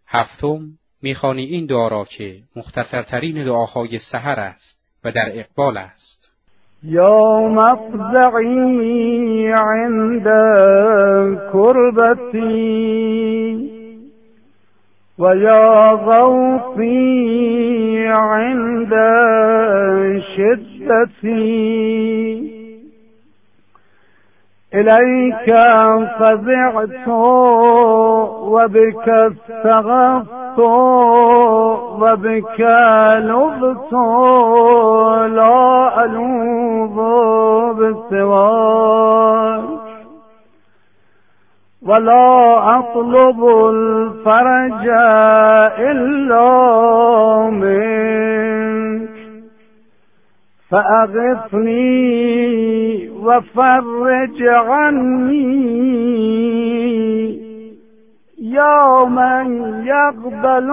هفتم می‌خوانی این دعا را که مختصرترین دعاهای سحر است و در اقبال است. یا مفزعی عند کربتی و یا غوثی عند شدتی إليك فزعت وبك استغفت وبك لذت لا ألوذ بسواك ولا أطلب الفرج إلا منك فأغثني وفرج عني يا من يقبل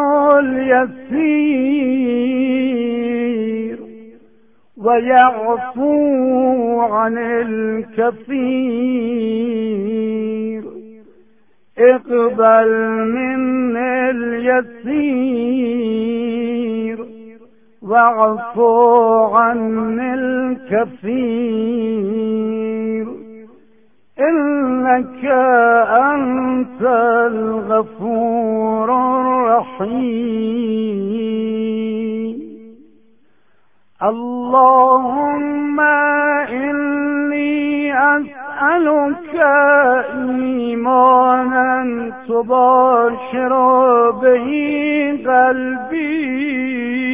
اليسير ويعفو عن الكثير اقبل مني اليسير واعفو عن الكثير إنك أنت الغفور الرحيم. اللهم إني أسألك إيمانا تباشر به قلبي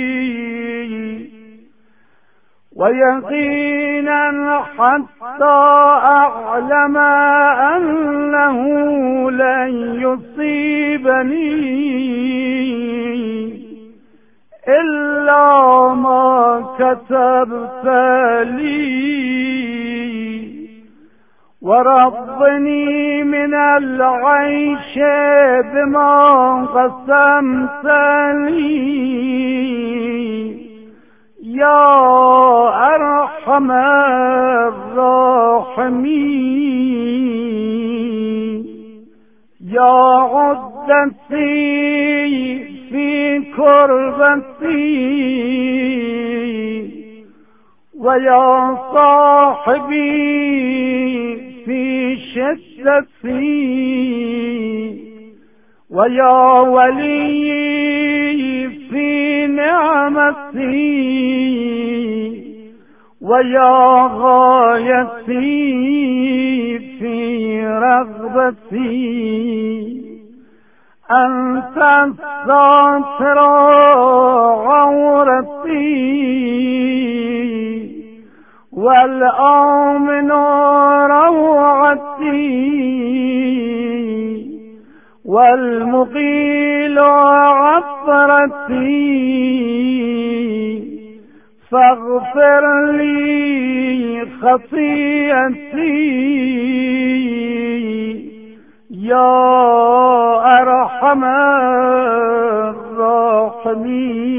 ويقينا حتى أعلم أنه لن يصيبني إلا ما كتبت لي ورضني من العيش بما قسمت لي يا أرحم الراحمين. يا عدتي في كربتي ويا صاحبي في شدتي ويا ولي في نعمتي ويا غايتي في رغبتي أنت الساتر عورتي والآمن روعتي والمقيل عثرتي فاغفر لي خطيئتي يا أرحم الراحمين.